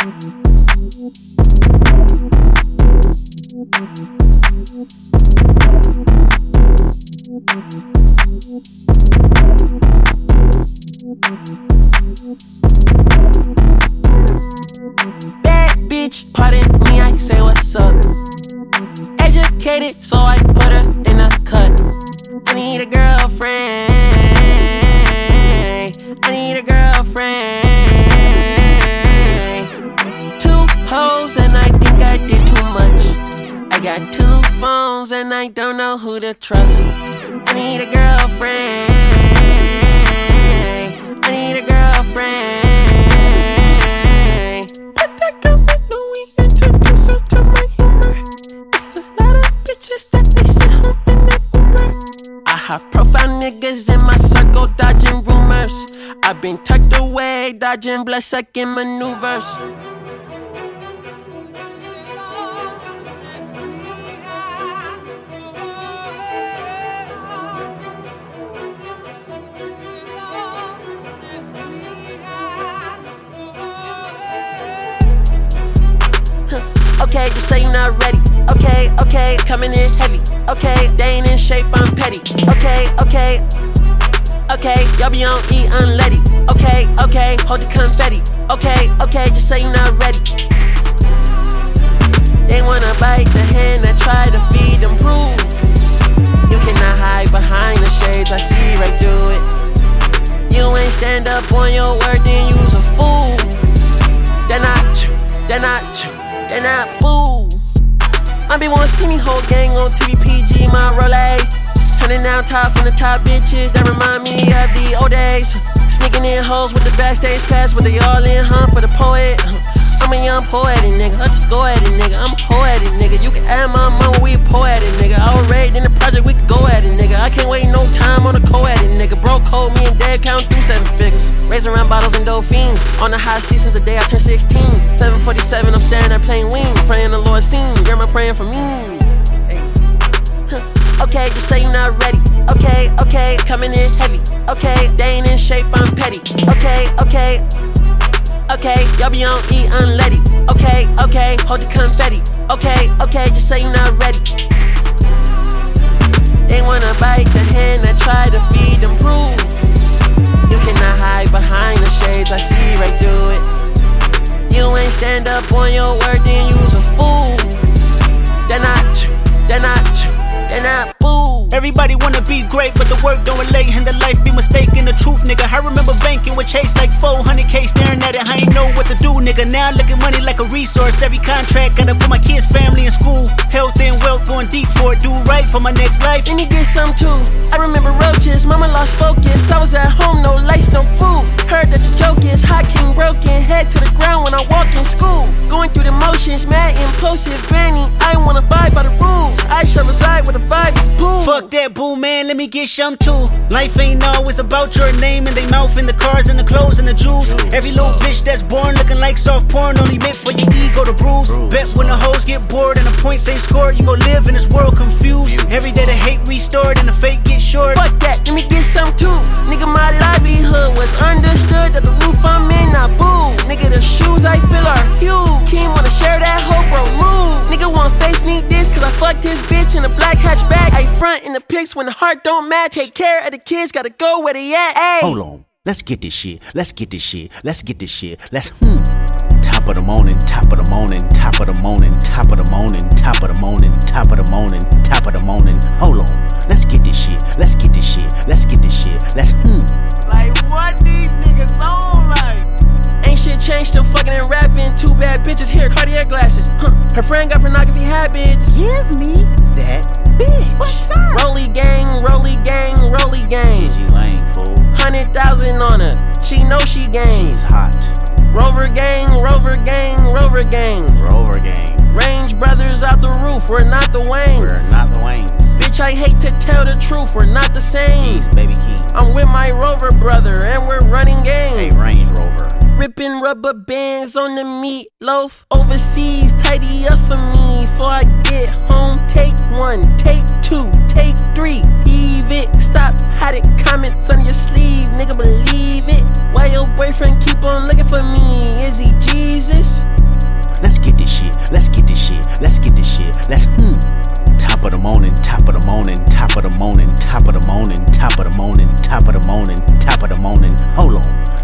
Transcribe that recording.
Bad bitch, pardon me, I say what's up. Educated, so I put her in a cut. I need a girlfriend. I need a girlfriend. 2 hoes and I think I did too much. I got 2 phones and I don't know who to trust. I need a girlfriend. I need a girlfriend. Put that girl with Louis, introduce her to my humor. It's a lot of bitches that they sit home in that Uber. I have profile niggas in my circle dodging rumors. I've been tucked away, dodging blood-sucking maneuvers. Okay, just say you're not ready. Okay, okay, coming in heavy. Okay, they ain't in shape, I'm petty. Okay, okay, okay, y'all be on E unleaded. Okay, okay, hold the confetti. Okay, okay, just say you're not ready. They wanna bite the hand that try to feed them proof. You cannot hide behind the shades, I see right through it. You ain't stand up on your word, then you's a fool. They're not fool. I be wanna see me whole gang on TV, PG, my Rolex. Turning down tops on the top bitches that remind me of the old days. Sneaking in hoes with the backstage pass, but they all in, for the poet. I'm a young poetic nigga, I just go at it, nigga. I'm a poetic nigga, you can add my mama, we poetic nigga. I was raised in the project, we can go at it, nigga. I can't wait no time on a co-edit, nigga. Bro code, me and dad count through 7 figures. Raising around bottles and dolphins. On the hot seat since the day I turned 16. 747, I'm standing there playing wings. Praying the Lord seen, grandma praying for me. Okay, just say you're not ready. Okay, okay, coming in heavy. Okay, they ain't in shape, I'm petty. Okay, okay, okay, y'all be on E unleaded. Okay, okay, hold the confetti. Okay, okay, just say you're not ready. They wanna bite the hand that try to feed them proof. You cannot hide behind the shades, I see right through it. You ain't stand up on your word, then you's a fool. They're not fool. Everybody wanna be great, but the work don't relate, and the life be mistaken the truth, nigga. I remember banking with Chase like 400K, staring at it, I ain't know what to do, nigga. Now I look at money like a resource. Every contract gotta put my kids' family in school. Health and wealth going deep for it, do right for my next life. Let me get some too. I remember roaches, mama lost focus. I was at home, no lights, no food. Heard that the joke is hot king broken, head to the ground when I walk in school. Going through the motions, mad impulsive, granny. I wanna abide by the rules. I shall reside with the vibes to pool. Fuck that boo, man, let me get some too. Life ain't always about your name and they mouth and the cars and the clothes and the jewels. Every little bitch that's born looking like soft porn only meant for your ego to bruise. Bet when the hoes get bored and the points ain't scored, you gon' live in this world confused. Every day the hate restored and the fake get short. Fuck that, let me get some too. Nigga, my livelihood was understood that the roof I'm in, not boo. Nigga, the shoes I feel are huge. Keem wanna share that hoe, bro, move. Nigga want face need this cause I fucked his bitch in a black hatchback. I front in the pics when the heart don't match. Take care of the kids, gotta go where they at. Ay. Hold on, let's get this shit. Let's get this shit. Let's get this shit. Let's Top of the morning, top of the morning, top of the morning, top of the morning, top of the morning, top of the morning, top of the morning. Hold on, let's get this shit. Let's get this shit. Let's get this shit. Let's Like what these niggas on like? Ain't shit changed, still fucking and rapping. 2 bad bitches here, Cartier glasses. Her friend got pornography habits. give me that bitch. What's up? Rolly gang, rolly gang, rolly gang. She lame, fool. 100,000 on her, she know she gang. She's hot. Rover gang, rover gang, rover gang. Rover gang. Range brothers out the roof, we're not the Waynes. We're not the Waynes. Bitch, I hate to tell the truth, we're not the same. He's Baby King. I'm with my Rover brother and we're running game. A Range Rover. Ripping rubber bands on the meatloaf. Overseas, tidy up for me before I get home. Take 1, take 2, take 3. Heave it, stop hiding comments on your sleeve, nigga, believe it. Why your boyfriend keep on looking for me? Is he Jesus? top of the morning, top of the morning, top of the morning, top of the morning. Hold on.